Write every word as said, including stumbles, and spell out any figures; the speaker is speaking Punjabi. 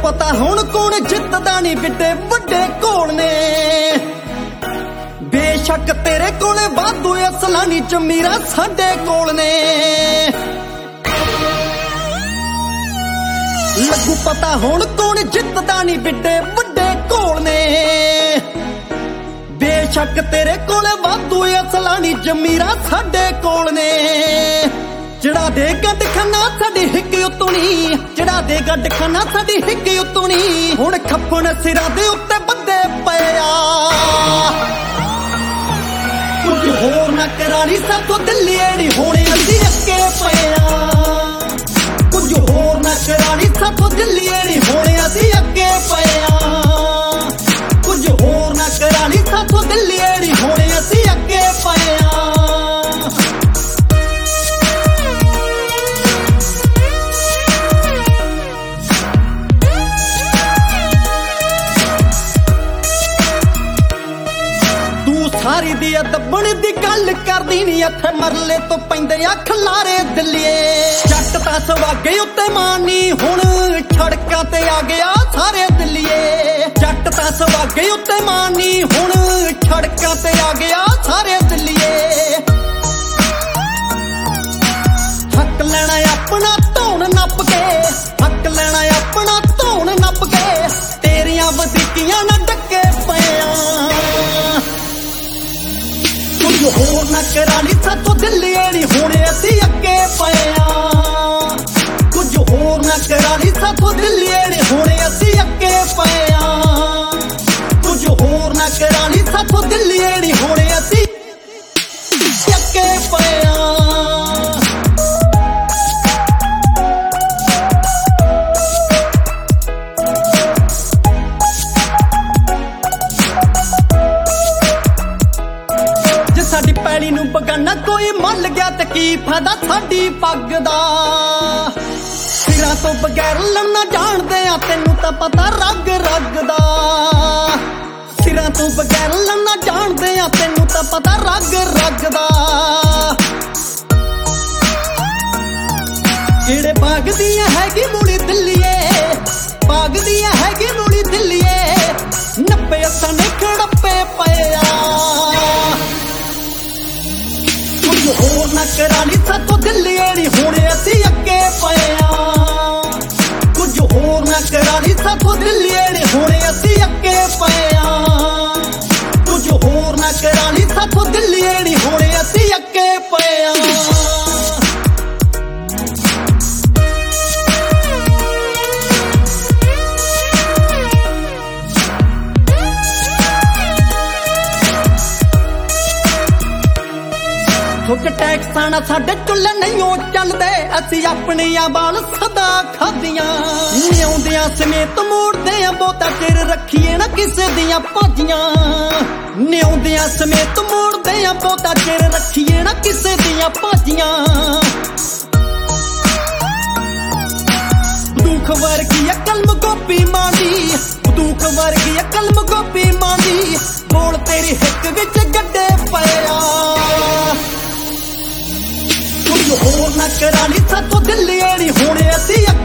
ਪਤਾ ਹੁਣ ਕੌਣ ਜਿੱਤਦਾ ਨਹੀਂ ਬਿੱਟੇ ਵੱਡੇ ਕੋਲ ਨੇ। ਬੇਸ਼ੱਕ ਤੇਰੇ ਕੋਲੇ ਵਾਧੂ ਅਸਲਾਂ ਨੀ ਜ਼ਮੀਰਾਂ ਸਾਡੇ ਕੋਲ ਨੇ। ਲੱਗੂ ਪਤਾ ਹੁਣ ਕੌਣ ਜਿੱਤਦਾ ਨਹੀਂ ਬਿੱਟੇ ਵੱਡੇ ਕੋਲ ਨੇ। ਬੇਸ਼ੱਕ ਤੇਰੇ ਕੋਲੇ ਵਾਧੂ ਅਸਲਾਂ ਨੀ ਜ਼ਮੀਰਾਂ ਸਾਡੇ ਕੋਲ ਨੇ। ਚੜਾ ਦੇ ਗੱਡ ਖਾਨਾ ਸਾਡੀ ਹਿੱਕ ਉਤੋਂ ਨੀ, ਚੜਾ ਦੇ ਗੱਡ ਖਾਨਾ ਸਾਡੀ ਹਿੱਕ ਉਤੋਂ ਨੀ। ਹੁਣ ਖੱਪਣ ਸਿਰਾਂ ਦੇ ਉੱਤੇ ਬੰਦੇ ਪਏ ਆ। ਕੁਝ ਹੋਰ ਨਾ ਕਰਾਣੀ ਸਾਥੋਂ ਦਿੱਲੀਏ ਨੀ ਹੋਣੇ ਅਸੀਂ ਅੱਗੇ ਪਏ ਆ। ਕੁਝ ਹੋਰ ਨਾ ਕਰਾਣੀ ਸਾਥੋਂ ਦਿੱਲੀਏ ਨੀ ਹੋਣੇ ਅਸੀਂ ਅੱਗੇ ਪਏ ਆ। ਕੁਝ ਹੋਰ ਨਾ ਕਰਾਣੀ ਸਾਥੋਂ ਦਿੱਲੀਏ ਨੀ ਹੋਣੇ ਅਸੀਂ ਅੱਗੇ ਪਏ ਆ। ਸਾਰੀ ਦੀ ਦੱਬਣ ਦੀ ਗੱਲ ਕਰਦੀ ਨੀ ਇੱਥੇ ਮਰਲੇ ਤੋਂ ਪੈਂਦੇ ਆ ਖਲਾਰੇ ਦਿੱਲੀਏ। ਜੱਟ ਤਾਂ ਸਵਾਗੇ ਉੱਤੇ ਮਾਨੀ ਹੁਣ ਸੜਕਾਂ ਤੇ ਆ ਗਿਆ ਸਾਰੇ ਦਿੱਲੀਏ। ਜੱਟ ਤਾਂ ਸਵਾਗੇ ਉੱਤੇ ਮਾਨੀ ਹੁਣ ਸੜਕਾਂ ਤੇ ਆ ਗਿਆ ਸਾਰੇ ਦਿੱਲੀਏ। ਹੱਕ ਲੈਣਾ ਆਪਣਾ ਧੌਣ ਨੱਪ ਕੇ, ਹੱਕ ਲੈਣਾ ਆਪਣਾ ਧੌਣ ਨੱਪ ਕੇ। ਤੇਰੀਆਂ ਵਧੀਕੀਆਂ ਨਾ ਡੱਕੇ ਪਿਆ। ਕੁਝ ਹੋਰ ਨਾ ਕਰਾਣੀ ਸਾਥੋਂ ਦਿੱਲੀਏ ਨੀ ਹੋਣੇ ਅਸੀਂ ਅੱਗੇ ਪਏ ਆ। ਕੁਝ ਹੋਰ ਨਾ ਕਰਾਣੀ ਸਾਥੋਂ ਦਿੱਲੀਏ ਨੀ ਹੋਣੇ ਅਸੀਂ ਅੱਗੇ ਪਏ ਆ। ਕੁਝ ਹੋਰ ਨਾ ਕਰਾਣੀ ਸਾਥੋਂ ਦਿੱਲੀਏ ਨੀ ਹੋਣੇ ਅਸੀਂ ਅੱਗੇ ਪਏ ਆ। ਸਾਡੀ ਪੈਲੀ ਨੂੰ ਬਗਾਨਾ ਕੋਈ ਮੰਨ ਗਿਆ ਤੇ ਕੀ ਫਾਇਦਾ ਸਾਡੀ ਪੱਗ ਦਾ। ਸਿਰਾਂ ਤੋਂ ਬਗੈਰ ਲੜਨਾ ਜਾਣਦੇ ਆ ਤੈਨੂੰ ਤਾਂ ਪਤਾ ਰਗ ਰਗ ਦਾ। ਸਿਰਾਂ ਤੋਂ ਬਗੈਰ ਲੜਨਾ ਜਾਣਦੇ ਆ ਤੈਨੂੰ ਤਾਂ ਪਤਾ ਰਗ ਰਗ ਦਾ। ਜਿਹੜੇ ਬਾਗ ਦੀਆਂ ਹੈਗੀ ਮੂਲੀ ਦਿੱਲੀਏ, ਬਾਗ ਦੀਆਂ ਹੈਗੀ ਮੂਲੀ ਦਿੱਲੀਏ। ਨੱਬੇ ਅੱਸਾਂ ਨੇ ਖੜੱਪੇ ਪਏ ਆ। ਕੁਝ ਹੋਰ ਨਾ ਕਰਾਣੀ ਸਾਥੋਂ ਦਿੱਲੀਏ ਨੀ ਹੋਣੇ ਅਸੀਂ ਅੱਗੇ ਪਏ ਆ। ਕੁਝ ਹੋਰ ਨਾ ਕਰਾਣੀ ਸਾਥੋਂ ਦਿੱਲੀਏ ਨੀ ਹੋਣੇ ਅਸੀਂ ਅੱਗੇ ਪਏ ਆ। ਕੁਝ ਹੋਰ ਨਾ ਕਰਾਣੀ ਸਾਥੋਂ ਦਿੱਲੀਏ ਨੀ ਹੋਣੇ ਅਸੀਂ ਅੱਗੇ ਪਏ ਆ। ਥੁੱਕ ਟੈਕਸਾਂ ਨਾਲ ਸਾਡੇ ਚੁੱਲ੍ਹੇ ਨਹੀਂ ਉਹ ਚੱਲਦੇ। ਅਸੀਂ ਆਪਣੀਆਂ ਬਾਲ ਸਦਾ ਖਾਧੀਆਂ। ਨਿਆਉਂਦਿਆਂ ਸਮੇਤ ਮੋੜਦੇ ਆ ਬਹੁਤਾ ਚਿਰ ਰੱਖੀਏ ਨਾ ਕਿਸੇ ਦੀਆਂ ਭਾਜੀਆਂ। ਨਿਆਉਂਦਿਆਂ ਸਮੇਤ ਮੋੜਦੇ ਆ ਬਹੁਤਾ ਚਿਰ ਰੱਖੀਏ ਨਾ ਕਿਸੇ ਦੀਆਂ ਭਾਜੀਆਂ। ਬੰਦੂਕ ਵਰਗੀ ਆ ਕਲਮ ਗੋਪੀ ਮਾਂ ਦੀ, ਬੰਦੂਕ ਵਰਗੀ ਆ ਕਲਮ ਗੋਪੀ ਮਾਂ ਦੀ। ਬੋਲ ਤੇਰੀ ਹਿੱਕ ਵਿੱਚ ਗੱਡੇ ਪਏ ਆ। ਕੁਝ ਹੋਰ ਨਾ ਕਰਾਣੀ ਸਾਥੋਂ ਦਿੱਲੀਏ ਨੀ ਹੋਣੇ ਅਸੀਂ